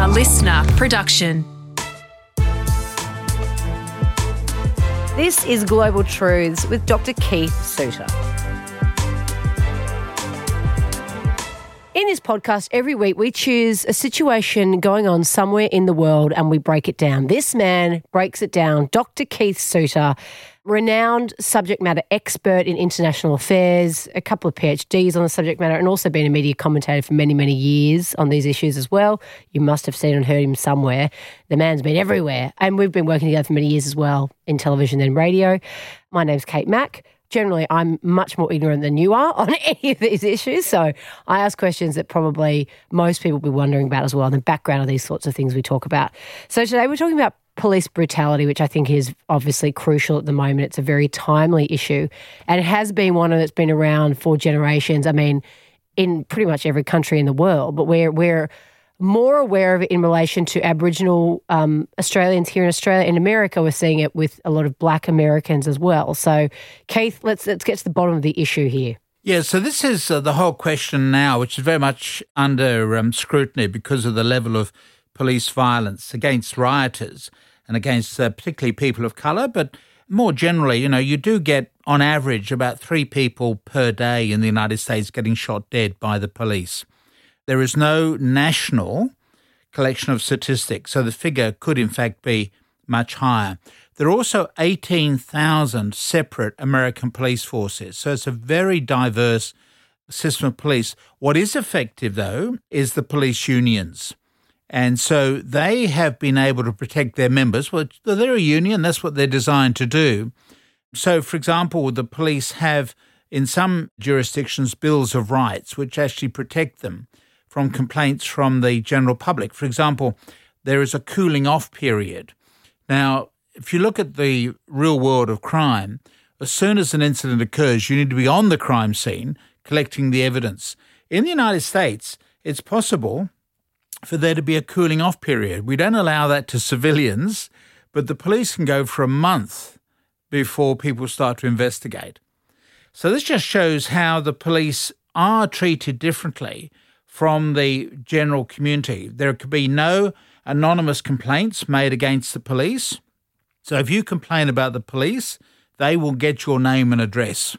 listener production. This is Global Truths with Dr. Keith Suter. In this podcast, every week we choose a situation going on somewhere in the world and we break it down. This man breaks it down. Dr. Keith Suter, renowned subject matter expert in international affairs, a couple of PhDs on the subject matter, and also been a media commentator for many, many years on these issues as well. You must have seen and heard him somewhere. The man's been everywhere. And we've been working together for many years as well in television and radio. My name's Kate Mack. Generally, I'm much more ignorant than you are on any of these issues, so I ask questions that probably most people will be wondering about as well, and the background of these sorts of things we talk about. So today we're talking about police brutality, which I think is obviously crucial at the moment. It's a very timely issue, and it has been one that's been around for generations. I mean, in pretty much every country in the world, but we're more aware of it in relation to Aboriginal Australians here in Australia. In America, we're seeing it with a lot of Black Americans as well. So, Keith, let's get to the bottom of the issue here. Yeah, so this is the whole question now, which is very much under scrutiny because of the level of police violence against rioters and against particularly people of colour. But more generally, you do get, on average, about 3 people per day in the United States getting shot dead by the police. There is no national collection of statistics, so the figure could in fact be much higher. There are also 18,000 separate American police forces, so it's a very diverse system of police. What is effective, though, is the police unions. And so they have been able to protect their members. Well, they're a union, that's what they're designed to do. So, for example, the police have, in some jurisdictions, bills of rights, which actually protect them from complaints from the general public. For example, there is a cooling off period. Now, if you look at the real world of crime, as soon as an incident occurs, you need to be on the crime scene collecting the evidence. In the United States, it's possible for there to be a cooling off period. We don't allow that to civilians, but the police can go for a month before people start to investigate. So this just shows how the police are treated differently from the general community. There could be no anonymous complaints made against the police. So if you complain about the police, they will get your name and address.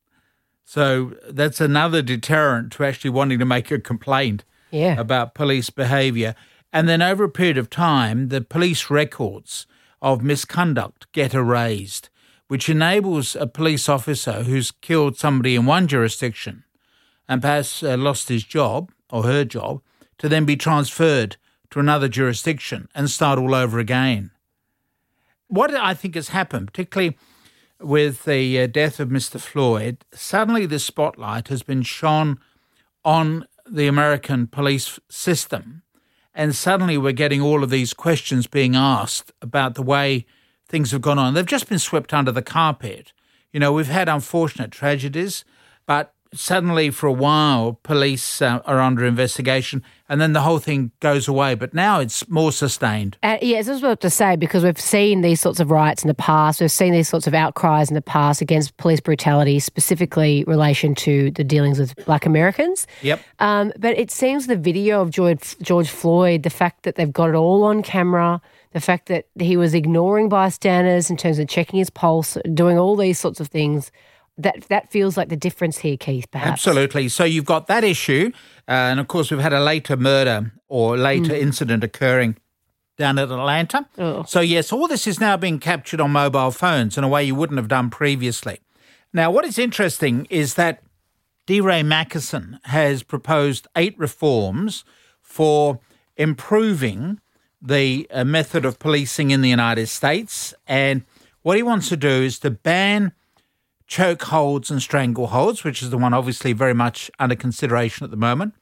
So that's another deterrent to actually wanting to make a complaint about police behaviour. And then over a period of time, the police records of misconduct get erased, which enables a police officer who's killed somebody in one jurisdiction and perhaps lost his job or her job to then be transferred to another jurisdiction and start all over again. What I think has happened, particularly with the death of Mr. Floyd, suddenly the spotlight has been shone on the American police system, and suddenly we're getting all of these questions being asked about the way things have gone on. They've just been swept under the carpet. We've had unfortunate tragedies, but suddenly for a while police are under investigation and then the whole thing goes away. But now it's more sustained. Yes, I was about to say, because we've seen these sorts of riots in the past. We've seen these sorts of outcries in the past against police brutality, specifically in relation to the dealings with Black Americans. Yep. But it seems the video of George Floyd, the fact that they've got it all on camera, the fact that he was ignoring bystanders in terms of checking his pulse, doing all these sorts of things, that feels like the difference here, Keith, perhaps. Absolutely. So you've got that issue, and of course we've had a later murder or later incident occurring down at Atlanta. Oh. So yes, all this is now being captured on mobile phones in a way you wouldn't have done previously. Now, what is interesting is that DeRay Mckesson has proposed 8 reforms for improving the method of policing in the United States, and what he wants to do is to ban chokeholds and strangleholds, which is the one obviously very much under consideration at the moment,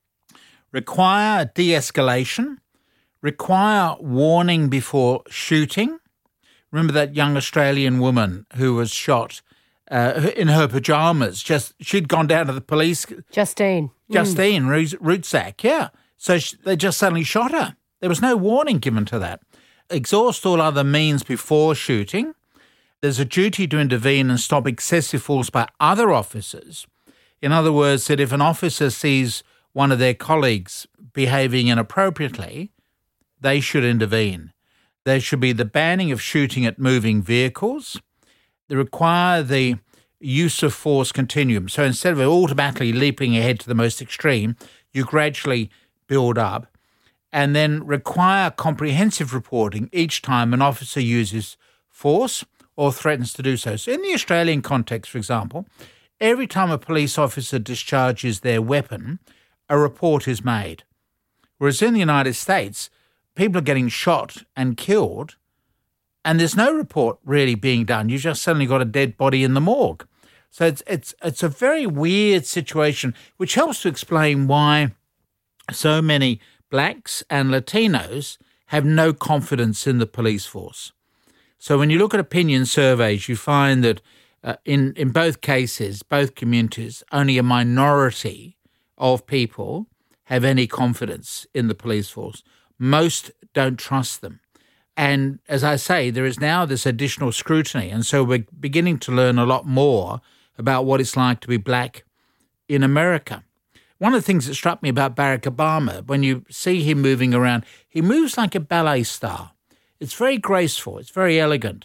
require de-escalation, require warning before shooting. Remember that young Australian woman who was shot in her pyjamas? She'd gone down to the police. Justine Rutsack, yeah. So they just suddenly shot her. There was no warning given to that. Exhaust all other means before shooting. There's a duty to intervene and stop excessive force by other officers. In other words, that if an officer sees one of their colleagues behaving inappropriately, they should intervene. There should be the banning of shooting at moving vehicles. They require the use of force continuum. So instead of automatically leaping ahead to the most extreme, you gradually build up, and then require comprehensive reporting each time an officer uses force or threatens to do so. So in the Australian context, for example, every time a police officer discharges their weapon, a report is made. Whereas in the United States, people are getting shot and killed, and there's no report really being done. You just suddenly got a dead body in the morgue. So it's a very weird situation, which helps to explain why so many blacks and Latinos have no confidence in the police force. So when you look at opinion surveys, you find that in both cases, both communities, only a minority of people have any confidence in the police force. Most don't trust them. And as I say, there is now this additional scrutiny. And so we're beginning to learn a lot more about what it's like to be black in America. One of the things that struck me about Barack Obama, when you see him moving around, he moves like a ballet star. It's very graceful. It's very elegant.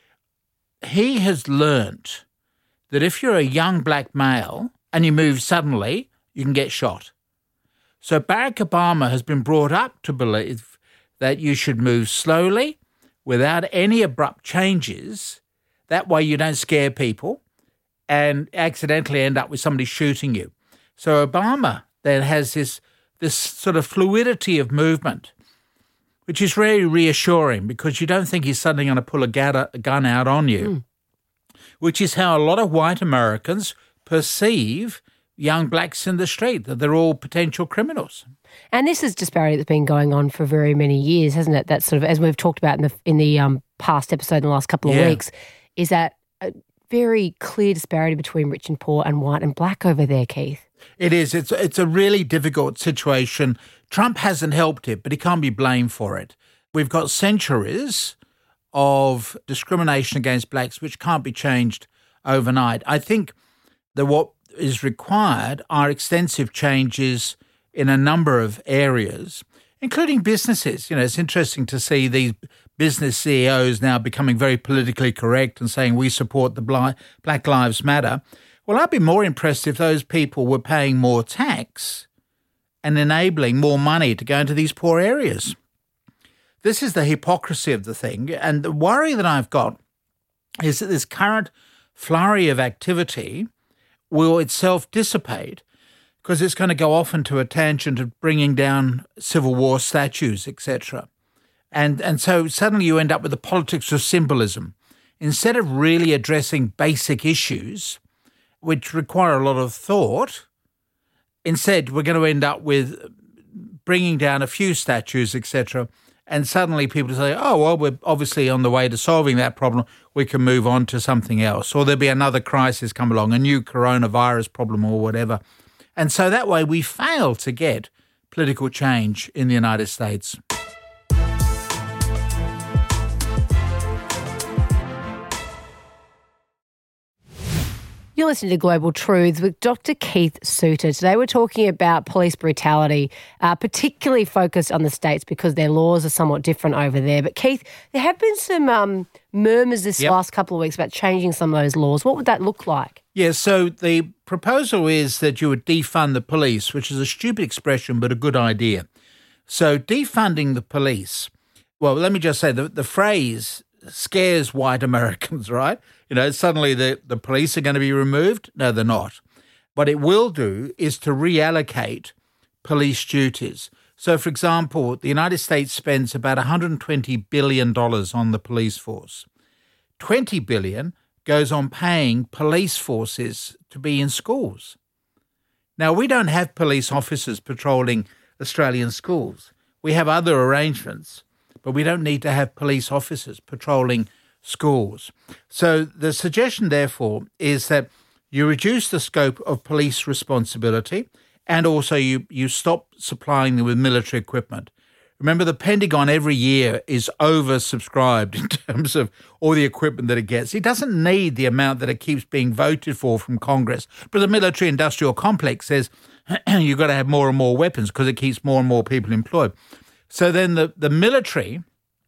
He has learnt that if you're a young black male and you move suddenly, you can get shot. So Barack Obama has been brought up to believe that you should move slowly without any abrupt changes. That way you don't scare people and accidentally end up with somebody shooting you. So Obama then has this sort of fluidity of movement, which is very reassuring because you don't think he's suddenly going to pull a gun out on you, which is how a lot of white Americans perceive young blacks in the street, that they're all potential criminals. And this is disparity that's been going on for very many years, hasn't it? That's sort of, as we've talked about in the past episode in the last couple of weeks, is that a very clear disparity between rich and poor and white and black over there, Keith. It is. It's a really difficult situation. Trump hasn't helped it, but he can't be blamed for it. We've got centuries of discrimination against blacks which can't be changed overnight. I think that what is required are extensive changes in a number of areas, including businesses. You know, it's interesting to see these business CEOs now becoming very politically correct and saying we support the Black Lives Matter. Well, I'd be more impressed if those people were paying more tax and enabling more money to go into these poor areas. This is the hypocrisy of the thing. And the worry that I've got is that this current flurry of activity will itself dissipate because it's going to go off into a tangent of bringing down Civil War statues, etc. And so suddenly you end up with the politics of symbolism. Instead of really addressing basic issues, which require a lot of thought, instead we're going to end up with bringing down a few statues, etc. And suddenly people say, oh, well, we're obviously on the way to solving that problem. We can move on to something else. Or there'll be another crisis come along, a new coronavirus problem or whatever. And so that way we fail to get political change in the United States. You're listening to Global Truths with Dr. Keith Suter. Today we're talking about police brutality, particularly focused on the States because their laws are somewhat different over there. But Keith, there have been some murmurs this last couple of weeks about changing some of those laws. What would that look like? Yeah, so the proposal is that you would defund the police, which is a stupid expression but a good idea. So defunding the police, well, let me just say the phrase scares white Americans, right? You know, suddenly the police are going to be removed. No, they're not. What it will do is to reallocate police duties. So, for example, the United States spends about $120 billion on the police force. $20 billion goes on paying police forces to be in schools. Now, we don't have police officers patrolling Australian schools. We have other arrangements, but we don't need to have police officers patrolling schools. So the suggestion, therefore, is that you reduce the scope of police responsibility and also you stop supplying them with military equipment. Remember, the Pentagon every year is oversubscribed in terms of all the equipment that it gets. It doesn't need the amount that it keeps being voted for from Congress. But the military-industrial complex says you've got to have more and more weapons because it keeps more and more people employed. So then the military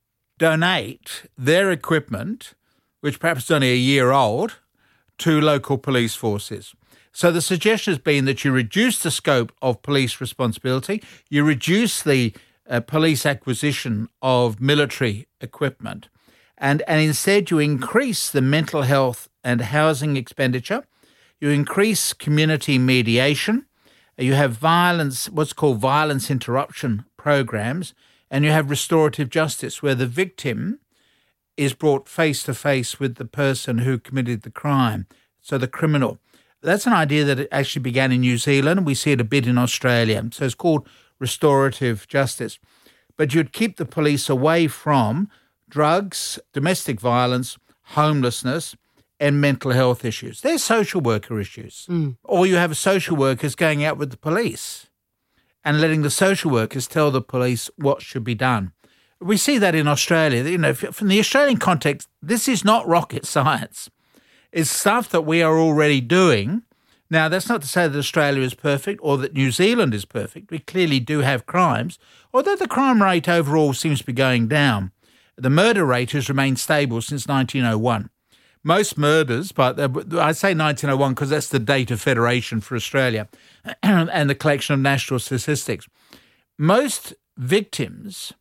donate their equipment, which perhaps is only a year old, to local police forces. So the suggestion has been that you reduce the scope of police responsibility, you reduce the police acquisition of military equipment, and instead you increase the mental health and housing expenditure, you increase community mediation, you have violence, what's called violence interruption programs, and you have restorative justice where the victim is brought face to face with the person who committed the crime, so the criminal. That's an idea that actually began in New Zealand, and we see it a bit in Australia. So it's called restorative justice. But you'd keep the police away from drugs, domestic violence, homelessness, and mental health issues. They're social worker issues. Or you have social workers going out with the police and letting the social workers tell the police what should be done. We see that in Australia. You know, from the Australian context, this is not rocket science. It's stuff that we are already doing. Now, that's not to say that Australia is perfect or that New Zealand is perfect. We clearly do have crimes, although the crime rate overall seems to be going down. The murder rate has remained stable since 1901. Most murders, but I say 1901 because that's the date of federation for Australia and the collection of national statistics. Most victims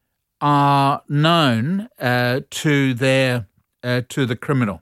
are known to the criminal.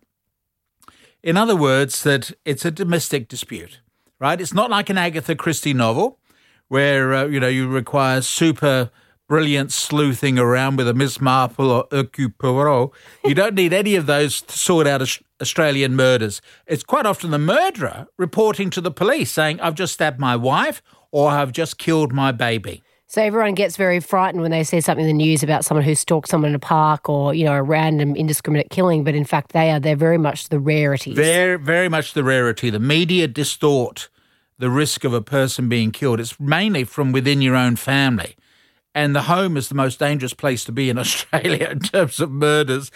In other words, that it's a domestic dispute, right? It's not like an Agatha Christie novel where, you require super brilliant sleuthing around with a Miss Marple or Hercule Poirot. You don't need any of those to sort out Australian murders. It's quite often the murderer reporting to the police saying, I've just stabbed my wife or I've just killed my baby. So everyone gets very frightened when they see something in the news about someone who stalked someone in a park or, a random indiscriminate killing, but in fact they're very much the rarities. Very, very much the rarity. The media distort the risk of a person being killed. It's mainly from within your own family. And the home is the most dangerous place to be in Australia in terms of murders.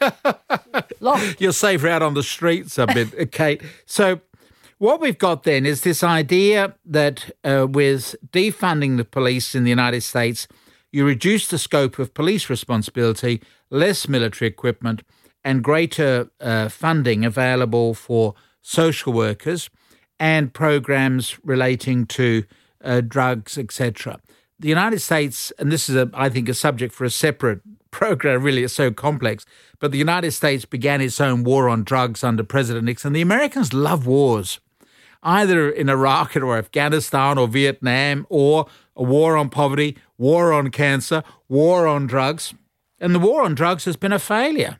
You're safer out on the streets a bit, Kate. So what we've got then is this idea that with defunding the police in the United States, you reduce the scope of police responsibility, less military equipment, and greater funding available for social workers and programs relating to drugs, etc. The United States, and this is, I think, a subject for a separate program, really, it's so complex, but the United States began its own war on drugs under President Nixon. The Americans love wars, either in Iraq or Afghanistan or Vietnam, or a war on poverty, war on cancer, war on drugs. And the war on drugs has been a failure.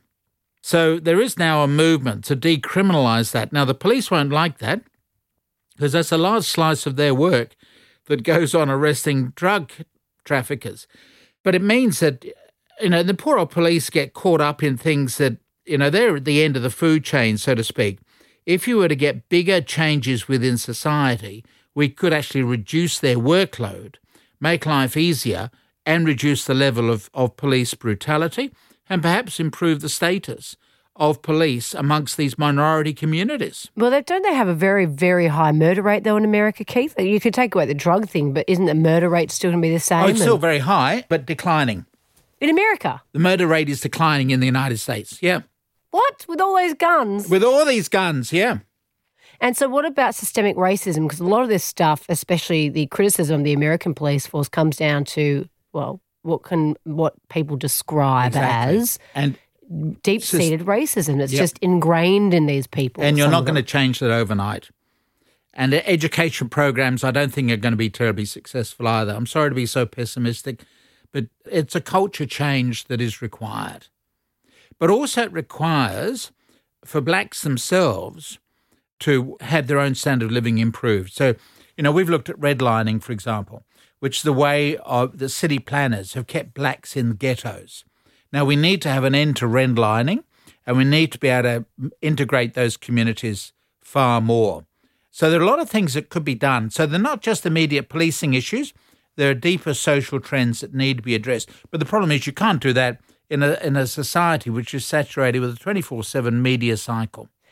So there is now a movement to decriminalise that. Now, the police won't like that because that's a large slice of their work that goes on arresting drug traffickers. But it means that, the poor old police get caught up in things that, they're at the end of the food chain, so to speak. If you were to get bigger changes within society, we could actually reduce their workload, make life easier, and reduce the level of police brutality, and perhaps improve the status of police amongst these minority communities. Well, don't they have a very, very high murder rate, though, in America, Keith? You could take away the drug thing, but isn't the murder rate still going to be the same? Oh, it's still very high, but declining. In America? The murder rate is declining in the United States, yeah. What? With all those guns? With all these guns, yeah. And so what about systemic racism? Because a lot of this stuff, especially the criticism of the American police force, comes down to, well, what people describe as and deep-seated racism. It's just ingrained in these people. And you're not going to change that overnight. And the education programs, I don't think, are going to be terribly successful either. I'm sorry to be so pessimistic, but it's a culture change that is required. But also it requires for blacks themselves to have their own standard of living improved. So, we've looked at redlining, for example, which is the way of the city planners have kept blacks in ghettos. Now, we need to have an end to redlining, and we need to be able to integrate those communities far more. So there are a lot of things that could be done. So they're not just immediate policing issues. There are deeper social trends that need to be addressed. But the problem is you can't do that in a society which is saturated with a 24/7 media cycle.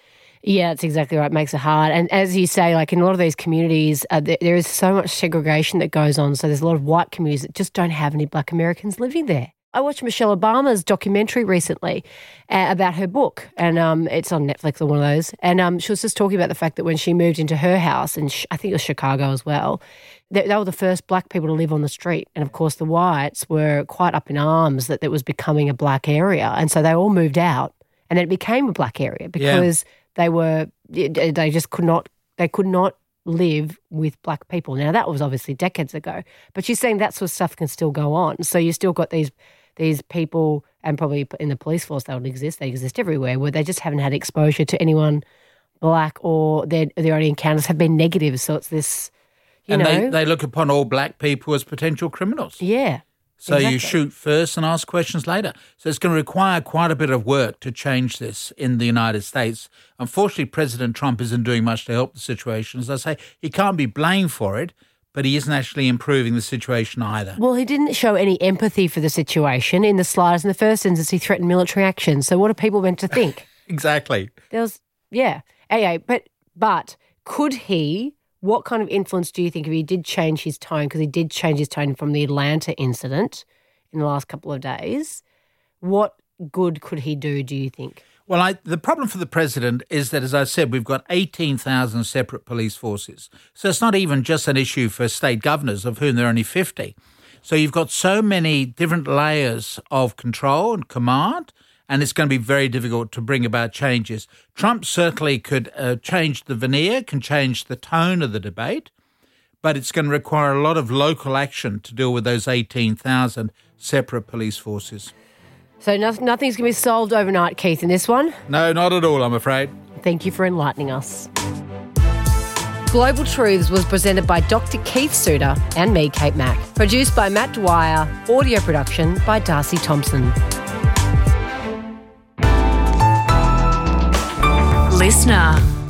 Yeah, that's exactly right. It makes it hard. And as you say, like in a lot of these communities, there is so much segregation that goes on. So there's a lot of white communities that just don't have any Black Americans living there. I watched Michelle Obama's documentary recently about her book, and it's on Netflix or one of those. And she was just talking about the fact that when she moved into her house, and I think it was Chicago as well, they were the first Black people to live on the street. And, of course, the whites were quite up in arms that it was becoming a Black area. And so they all moved out, and then it became a Black area because they just could not live with Black people. Now, that was obviously decades ago, but she's saying that sort of stuff can still go on. So you still got these people, and probably in the police force they exist everywhere, where they just haven't had exposure to anyone Black, or their only encounters have been negative. So it's this, they look upon all Black people as potential criminals. Yeah. So exactly. You shoot first and ask questions later. So it's going to require quite a bit of work to change this in the United States. Unfortunately, President Trump isn't doing much to help the situation. As I say, he can't be blamed for it, but he isn't actually improving the situation either. Well, he didn't show any empathy for the situation in the slightest. In the first instance, he threatened military action. So what are people meant to think? Exactly. Anyway, but could he... What kind of influence do you think, if he did change his tone, because he did change his tone from the Atlanta incident in the last couple of days, what good could he do you think? Well, the problem for the president is that, as I said, we've got 18,000 separate police forces. So it's not even just an issue for state governors, of whom there are only 50. So you've got so many different layers of control and command, and it's going to be very difficult to bring about changes. Trump certainly could change the veneer, can change the tone of the debate, but it's going to require a lot of local action to deal with those 18,000 separate police forces. So nothing's going to be solved overnight, Keith, in this one? No, not at all, I'm afraid. Thank you for enlightening us. Global Truths was presented by Dr. Keith Suter and me, Kate Mack. Produced by Matt Dwyer. Audio production by Darcy Thompson. Listener.